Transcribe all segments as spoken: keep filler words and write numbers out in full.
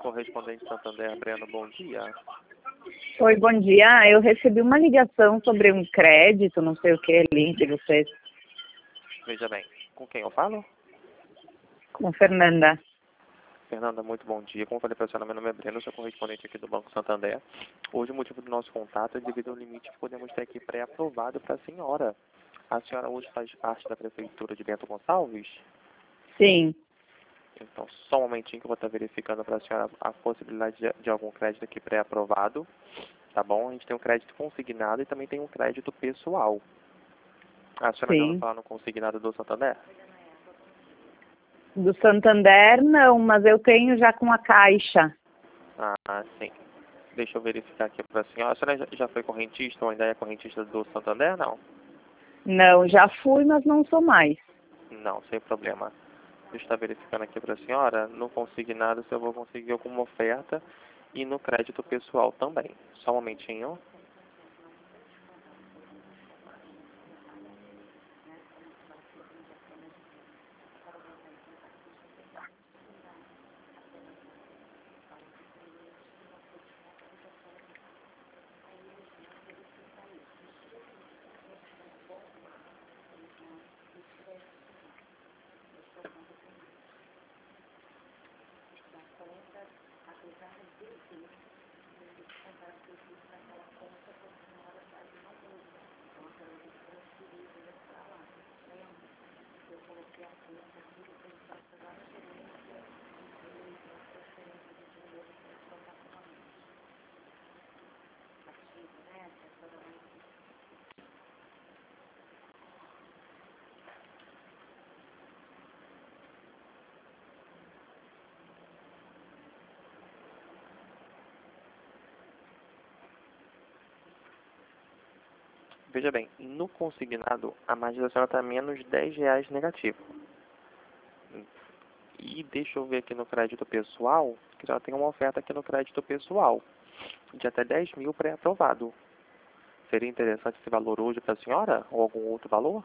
correspondente Santander, Breno, bom dia. Oi, bom dia. Eu recebi uma ligação sobre um crédito, não sei o que, link de vocês. Veja bem, com quem eu falo? Com Fernanda. Fernanda, muito bom dia. Como eu falei para a senhora, meu nome é Breno, sou correspondente aqui do Banco Santander. Hoje o motivo do nosso contato é devido ao limite que podemos ter aqui pré-aprovado para a senhora. A senhora hoje faz parte da Prefeitura de Bento Gonçalves? Sim. Então, só um momentinho que eu vou estar verificando para a senhora a possibilidade de, de algum crédito aqui pré-aprovado. Tá bom? A gente tem um crédito consignado e também tem um crédito pessoal. A senhora já ouviu Sim. falar no consignado do Santander? Do Santander, não, mas eu tenho já com a Caixa. Ah, sim. Deixa eu verificar aqui para a senhora. A senhora já, já foi correntista ou ainda é correntista do Santander? Não? Não, já fui, mas não sou mais. Não, sem problema. Deixa eu estar verificando aqui para a senhora. No consignado, se eu vou conseguir alguma oferta e no crédito pessoal também. Só um momentinho. Veja bem, no consignado, a margem da senhora está menos dez reais negativo. E deixa eu ver aqui no crédito pessoal, que já tem uma oferta aqui no crédito pessoal, de até dez mil pré-aprovado. Seria interessante esse valor hoje para a senhora? Ou algum outro valor?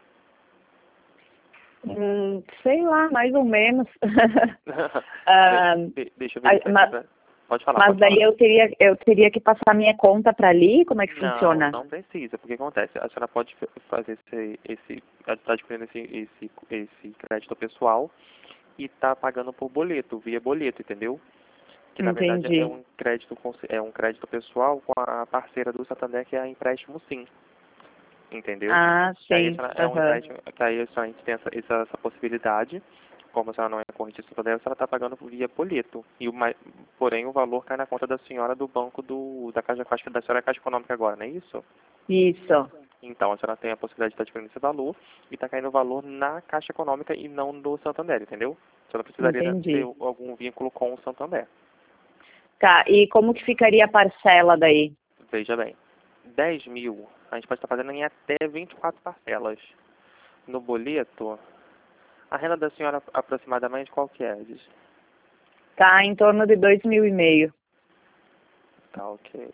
Hum, sei lá, mais ou menos. ah, de, de, deixa eu ver. mas Pra... Pode falar, mas pode daí falar. eu teria, eu teria que passar minha conta para ali? Como é que Não, funciona? não precisa, porque acontece, a senhora pode fazer esse, esse, está adquirindo esse, esse, esse crédito pessoal e está pagando por boleto, via boleto, entendeu? Que na verdade é Entendi. um crédito, é um crédito pessoal com a parceira do Santander, que é a Empréstimo Sim, entendeu? Ah, Que aí a sim. senhora, é um Aham. empréstimo, que aí a senhora, a gente tem essa, essa, essa possibilidade. Como a senhora não é correntista do Santander, a senhora está pagando via boleto. E o, mai- porém, o valor cai na conta da senhora do banco do, da Caixa, acho que da senhora é Caixa Econômica agora, não é isso? Isso. Então, a senhora tem a possibilidade de estar adquirindo esse valor e está caindo o valor na Caixa Econômica e não no Santander, entendeu? A senhora precisaria ter Entendi. algum vínculo com o Santander. Tá, e como que ficaria a parcela daí? Veja bem, dez mil, a gente pode estar fazendo em até vinte e quatro parcelas. No boleto, a renda da senhora aproximadamente qual que é? Diz? Tá em torno de dois mil e meio. Tá, ok.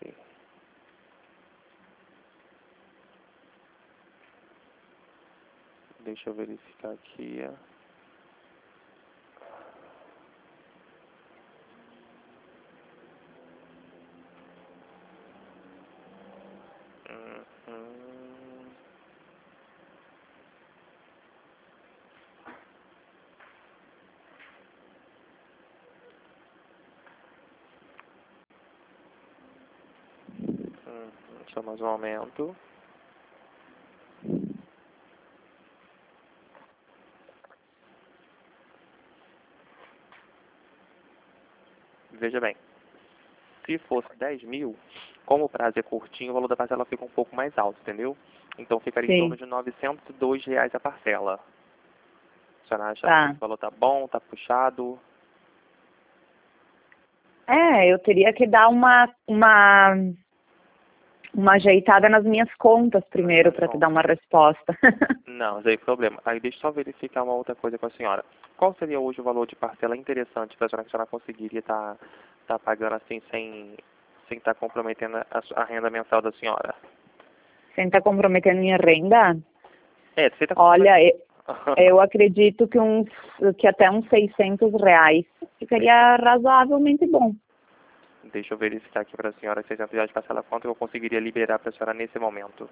Deixa eu verificar aqui. Uhum. Uhum. Só mais um aumento. Veja bem, se fosse dez mil, como o prazo é curtinho, o valor da parcela fica um pouco mais alto, entendeu? Então ficaria em torno Sim, de novecentos e dois reais a parcela. A senhora acha que tá. esse valor tá bom, tá puxado? É, eu teria que dar uma, uma, uma ajeitada nas minhas contas primeiro para te dar uma resposta. Não, sem problema. Aí deixa eu só verificar uma outra coisa com a senhora. Qual seria hoje o valor de parcela interessante para a senhora que a senhora conseguiria estar tá, tá pagando assim sem sem estar comprometendo a, a renda mensal da senhora? Sem estar comprometendo minha renda? É, você tá Olha, comprometendo. eu, eu acredito que, uns, que até uns seiscentos reais ficaria razoavelmente bom. Deixa eu verificar aqui para a senhora seiscentos reais de parcela quanto eu conseguiria liberar para a senhora nesse momento.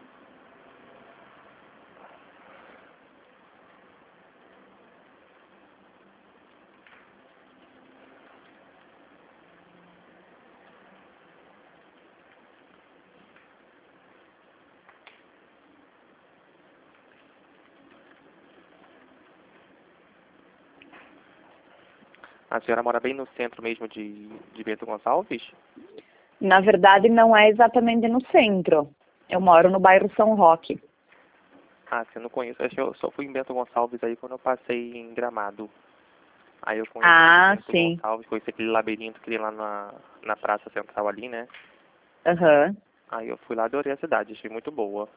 A senhora mora bem no centro mesmo de, de Bento Gonçalves? Na verdade, não é exatamente no centro. Eu moro no bairro São Roque. Ah, você não conheço. Acho que eu só fui em Bento Gonçalves aí quando eu passei em Gramado. Aí eu conheci Ah, Bento sim. Gonçalves, conheci aquele labirinto que tem lá na, na Praça Central ali, né? Aham. Aí eu fui lá, adorei a cidade, achei muito boa.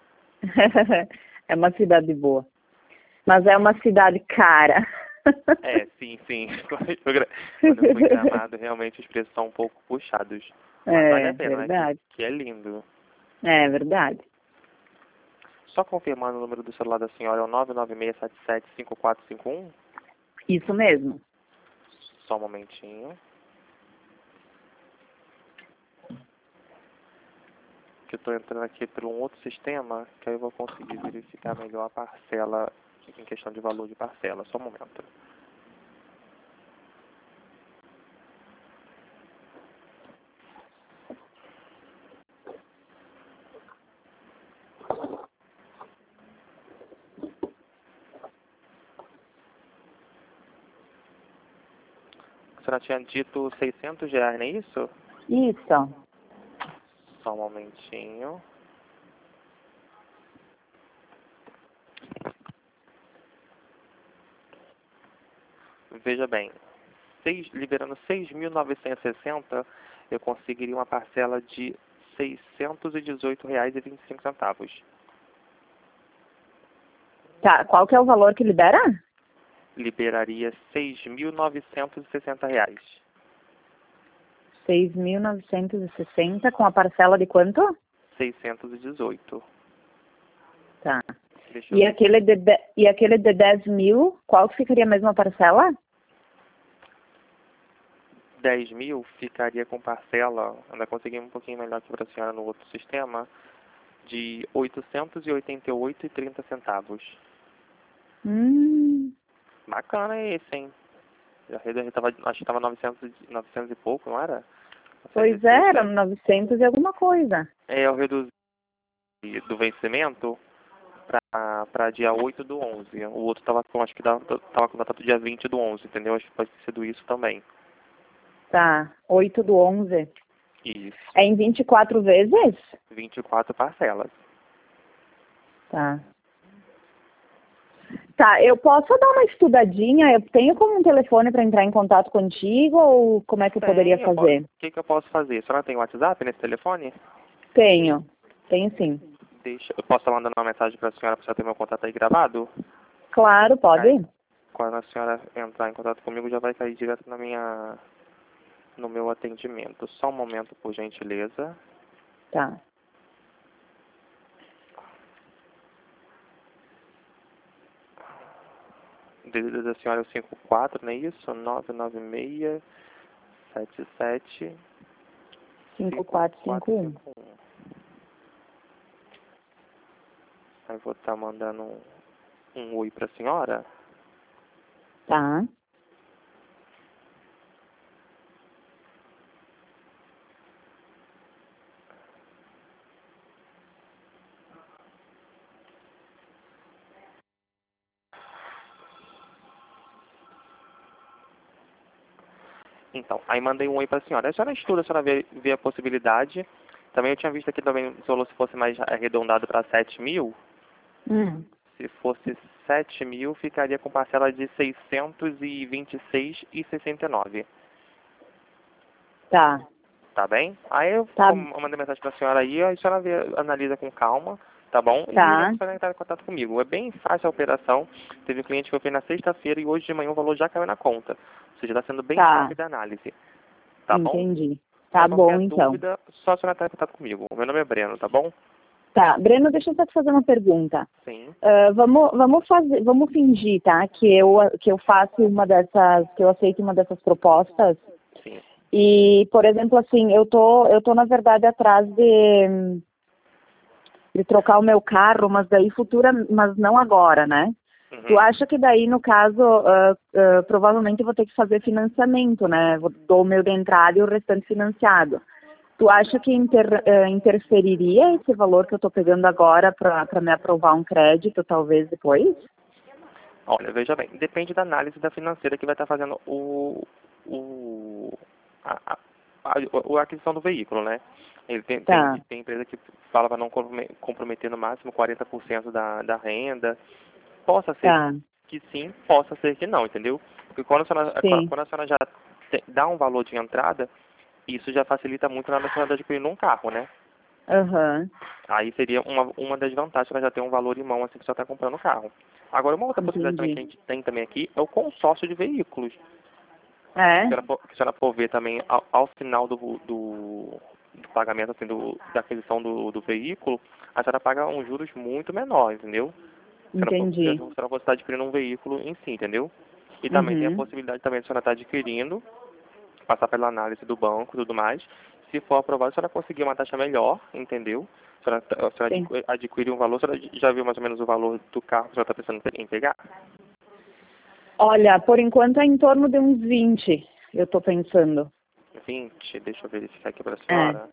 É uma cidade boa. Mas é uma cidade cara. É, sim, sim. Quando eu gra- quando eu fui em Gramado, realmente os preços são um pouco puxados. Mas vale É, a pena, né? Que, verdade. que é lindo. É verdade. Só confirmando o número do celular da senhora, é o nove nove seis sete sete cinco quatro cinco um? Isso mesmo. Só um momentinho. Que eu estou entrando aqui por um outro sistema, que aí eu vou conseguir verificar melhor a parcela, em questão de valor de parcela. Só um momento. A senhora tinha dito seiscentos reais, não é isso? Isso. Só um momentinho. Veja bem, seis, liberando seis mil novecentos e sessenta, eu conseguiria uma parcela de seiscentos e dezoito reais e vinte e cinco centavos. Tá, qual que é o valor que libera? Liberaria seis mil novecentos e sessenta reais. seis mil novecentos e sessenta com a parcela de quanto? seiscentos e dezoito. Tá. Deixa eu E ver. aquele de, de- e aquele de dez mil, qual que ficaria a mesma parcela? dez mil ficaria com parcela, ainda consegui um pouquinho melhor que para a senhora no outro sistema, de oitocentos e oitenta e oito reais e trinta centavos. Hum, Bacana esse, hein? Já redu- tava, acho que estava novecentos, e- novecentos e pouco, não era? pois é, era novecentos e sessenta. novecentos e alguma coisa. É, eu reduzi do vencimento para dia oito do onze. O outro estava com, acho que estava com data do dia vinte do onze, entendeu? Acho que pode ter sido isso também. Tá, oito do onze. Isso. É em vinte e quatro vezes? vinte e quatro parcelas. Tá. Tá, eu posso dar uma estudadinha? Eu tenho como um telefone para entrar em contato contigo ou como é que eu poderia Tem, eu posso- fazer? o que, que eu posso fazer? A senhora tem WhatsApp nesse telefone? Tenho, tenho sim. Deixa, eu posso estar mandando uma mensagem para a senhora para a senhora ter meu contato aí gravado? Claro, pode. Aí, quando a senhora entrar em contato comigo, já vai cair direto na minha, no meu atendimento. Só um momento, por gentileza. Tá. O D D D da senhora é o cinco quatro, não é isso? nove nove seis sete sete cinco quatro cinco um. cinco um. Aí vou estar mandando um, um oi para a senhora. Tá. Então, aí mandei um oi para a senhora. A senhora estuda, a senhora vê, vê a possibilidade. Também eu tinha visto aqui também, o valor se fosse mais arredondado para sete mil. Hum. Se fosse sete mil, ficaria com parcela de seiscentos e vinte e seis reais e sessenta e nove. Tá. Tá bem? Aí eu, Tá. eu mandei mensagem para a senhora aí, a senhora vê, analisa com calma, tá bom? E Tá. você vai entrar em contato comigo. É bem fácil a operação. Teve um cliente que eu fiz na sexta-feira e hoje de manhã o valor já caiu na conta. Ou seja, está sendo bem Tá. rápida a análise. Tá bom? Entendi. Tá Para bom, qualquer então. dúvida, só a senhora entrar em contato comigo. O meu nome é Breno, tá bom? Tá, Breno, deixa eu só te fazer uma pergunta. Sim. Uh, vamos, vamos fazer, vamos fingir, tá? Que eu, que eu faço uma dessas, que eu aceito uma dessas propostas. Sim. E, por exemplo, assim, eu tô, eu tô na verdade atrás de, de trocar o meu carro, mas daí futura, mas não agora, né? Uhum. Tu acha que daí, no caso, uh, uh, provavelmente eu vou ter que fazer financiamento, né? Vou, dou o meu de entrada e o restante financiado. Tu acha que inter, uh, interferiria esse valor que eu estou pegando agora para me aprovar um crédito, talvez depois? Olha, veja bem, depende da análise da financeira que vai estar fazendo o, o, a, a, a, a aquisição do veículo, né? Ele tem, Tá. tem, tem empresa que fala para não comprometer no máximo quarenta por cento da, da renda. Possa ser Tá. que sim, possa ser que não, entendeu? Porque quando a senhora, Sim. quando a senhora já te, dá um valor de entrada, isso já facilita muito na hora da senhora adquirir um carro, né? Aham. Aí seria uma, uma das vantagens, ela já tem um valor em mão assim que você está comprando o carro. Agora, uma outra possibilidade também que a Entendi. gente tem também aqui é o consórcio de veículos. É? Se a senhora for, se a senhora for ver também ao, ao final do, do, do pagamento, assim, do, da aquisição do, do veículo, a senhora paga um juros muito menor, entendeu? Se a senhora for, se a Entendi. senhora for estar adquirindo um veículo em si, entendeu? E também tem a Uhum. possibilidade também de a senhora estar adquirindo, passar pela análise do banco e tudo mais. Se for aprovado, a senhora conseguir uma taxa melhor, entendeu? A senhora, a senhora Sim. adqui- adquire um valor, a senhora já viu mais ou menos o valor do carro que a senhora está pensando em pegar? Olha, por enquanto é em torno de uns vinte, eu estou pensando. vinte, deixa eu verificar aqui para a É. senhora.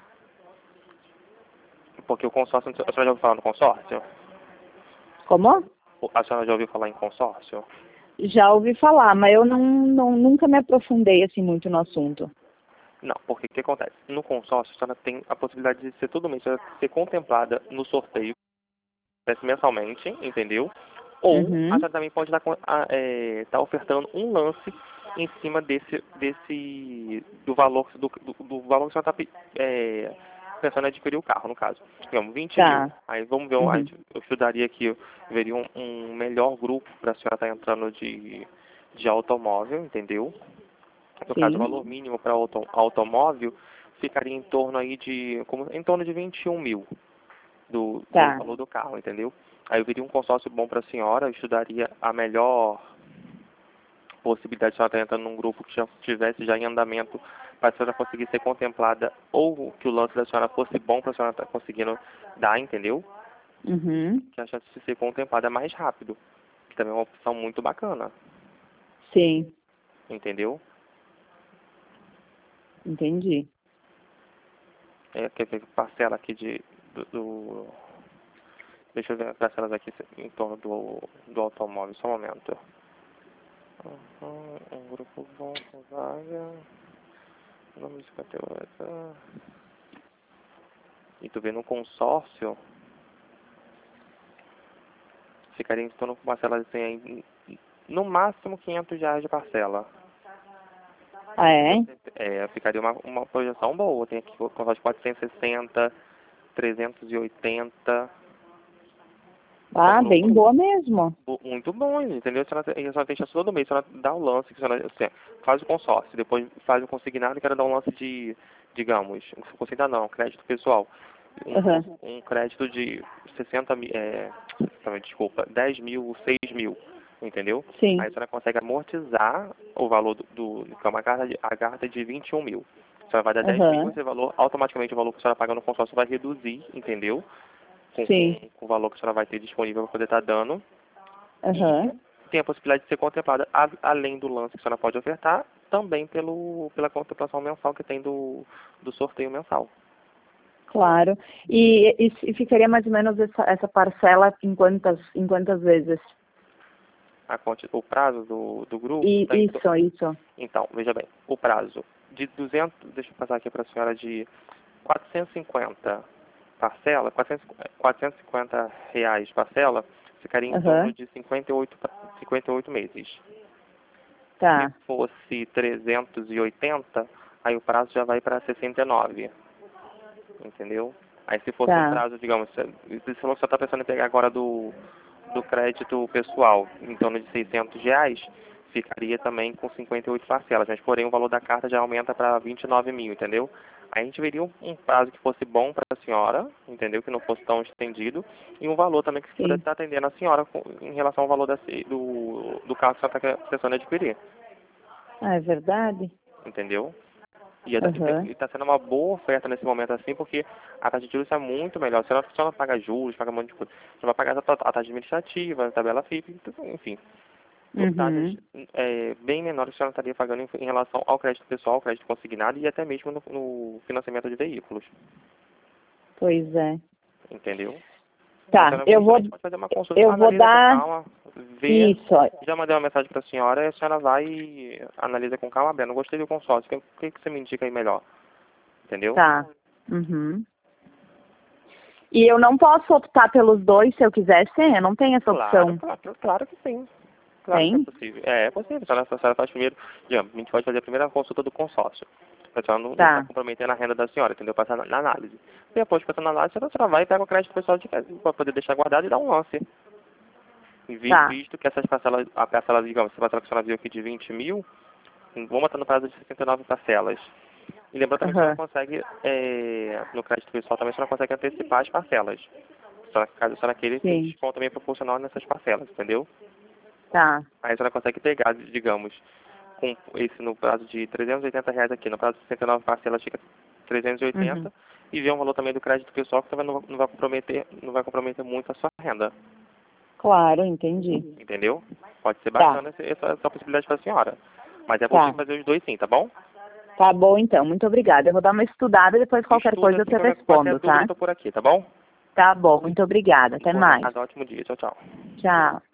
Porque o consórcio, a senhora já ouviu falar no consórcio? Como? A senhora já ouviu falar em consórcio? Já ouvi falar, mas eu não, não, nunca me aprofundei assim muito no assunto. Não, porque o que acontece? No consórcio, a senhora tem a possibilidade de ser todo mês, a senhora ser contemplada no sorteio, acontece mensalmente, entendeu? Ou a Uhum. senhora também pode estar com- a- é, tá ofertando um lance em cima desse, desse do valor do, do, do valor que a senhora está pensando em adquirir o carro, no caso. Digamos, vinte mil. Tá. Aí vamos ver, a Uhum. gente- eu estudaria aqui, eu veria um, um melhor grupo para a senhora estar entrando de, de automóvel, entendeu? No caso, o Sim. valor mínimo para auto, automóvel ficaria em torno aí de, como, em torno de vinte e um mil do, do Tá. valor do carro, entendeu? Aí eu veria um consórcio bom para a senhora, eu estudaria a melhor possibilidade de a senhora estar entrando num grupo que já estivesse já em andamento para a senhora conseguir ser contemplada ou que o lance da senhora fosse bom para a senhora estar conseguindo dar, entendeu? Uhum. Que a chance de ser contemplada é mais rápido, que também é uma opção muito bacana, Sim. entendeu? Entendi. É, quer ver parcela aqui de, do, do deixa eu ver as parcelas aqui em torno do, do automóvel, só um momento. Uhum, um grupo bom com vaga. Número cinquenta e oito. E tu vê no consórcio, ficaria em torno com parcelas assim, aí, no máximo quinhentos reais de parcela. Ah, é? É, ficaria uma, uma projeção boa. Tem aqui consórcio de quatrocentos e sessenta, trezentos e oitenta. São Ah, bem grupos boa mesmo. bo- muito bons, entendeu? A senhora, tem- a senhora tem chance todo mês, a senhora dá o lance, que a senhora, assim, faz o consórcio, depois faz o consignado e quero dar um lance de, digamos, consignado não, crédito pessoal. Um, Uhum. um crédito de sessenta mil, é, desculpa, dez mil, seis mil, entendeu? Aí Sim. a senhora consegue amortizar o valor do, do que é uma carta de, a carta de vinte e um mil. A senhora vai dar dez mil, Uhum. esse valor, automaticamente o valor que a senhora paga no consórcio vai reduzir, entendeu? Com, com, Sim. com o valor que a senhora vai ter disponível para poder estar dando. E Uhum. tem a possibilidade de ser contemplada, a- além do lance que a senhora pode ofertar, também pelo, pela contemplação mensal que tem do, do sorteio mensal. Claro. E, e, e ficaria mais ou menos essa, essa parcela em quantas, em quantas vezes? A quanti- o prazo do, do grupo E, está em... to- isso, isso. Então, veja bem, o prazo de duzentos, deixa eu passar aqui para a senhora, de quatrocentos e cinquenta parcela, quatrocentos, quatrocentos e cinquenta reais parcela, ficaria em torno Uhum. de cinquenta e oito, pa- cinquenta e oito meses. Se Tá. fosse trezentos e oitenta, aí o prazo já vai para sessenta e nove, entendeu? Aí se fosse um Tá. prazo, digamos, se se você está pensando em pegar agora do, do crédito pessoal, em torno de seiscentos reais, ficaria também com cinquenta e oito parcelas, mas porém o valor da carta já aumenta para vinte e nove mil, entendeu? Aí a gente veria um, um prazo que fosse bom para a senhora, entendeu? Que não fosse tão estendido, e um valor também que se pudesse estar atendendo a senhora com, em relação ao valor desse, do, do carro que a senhora está pensando em adquirir. Ah, é verdade? Entendeu? E Uhum. está sendo uma boa oferta nesse momento assim, porque a taxa de juros é muito melhor. Se ela, se ela paga juros, paga um monte de coisa, você vai pagar a, a taxa administrativa, a tabela F I P, enfim. Por taxas Uhum. é, bem menores que a senhora estaria pagando em, em relação ao crédito pessoal, ao crédito consignado e até mesmo no, no financiamento de veículos. Pois é. Entendeu? Tá, Então, eu vou, pode fazer uma consulta, eu vou analisa com dar calma, vê. isso. Ó. Já mandei uma mensagem para a senhora e a senhora vai e analisa com calma. Bem, não gostei do consórcio, o que, que, que você me indica aí melhor? Entendeu? Tá. Uhum. E eu não posso optar pelos dois se eu quiser sim? Eu não tenho essa Claro, opção. claro, claro que sim. Claro que é Tem? possível. É, é possível. A senhora, a senhora faz primeiro, digamos, a gente pode fazer a primeira consulta do consórcio. A senhora não está Tá. comprometendo a renda da senhora, entendeu? Passar na, na análise. Depois, passando na análise, a senhora vai e pega o crédito pessoal de para poder deixar guardado e dar um lance. Vi- Tá. Visto que essas parcelas, a parcela, digamos, essa parcela que a senhora viu aqui de vinte mil, vou botar no prazo de sessenta e nove parcelas. E lembrando também que a senhora Uhum. consegue, é, no crédito pessoal também a senhora consegue antecipar as parcelas. Só que caso a senhora queira, tem Sim. desconto também proporcional nessas parcelas, entendeu? Tá. Aí a senhora consegue pegar, digamos, com esse no prazo de trezentos e oitenta reais aqui, no prazo de sessenta e nove parcelas fica trezentos e oitenta Uhum. e ver um valor também do crédito pessoal que também não, vai- não vai comprometer, não vai comprometer muito a sua renda, Claro, entendi. entendeu? Pode ser Tá. bacana essa, essa, essa possibilidade para a senhora. Mas é Tá. possível fazer os dois sim, tá bom? Tá bom então, muito obrigada. Eu vou dar uma estudada e depois qualquer Estuda coisa eu assim, te qualquer, qualquer respondo, dúvida tá? eu tô por aqui, tá bom? Tá bom, muito obrigada. Até Por mais. nada, ótimo dia, tchau, tchau. Tchau.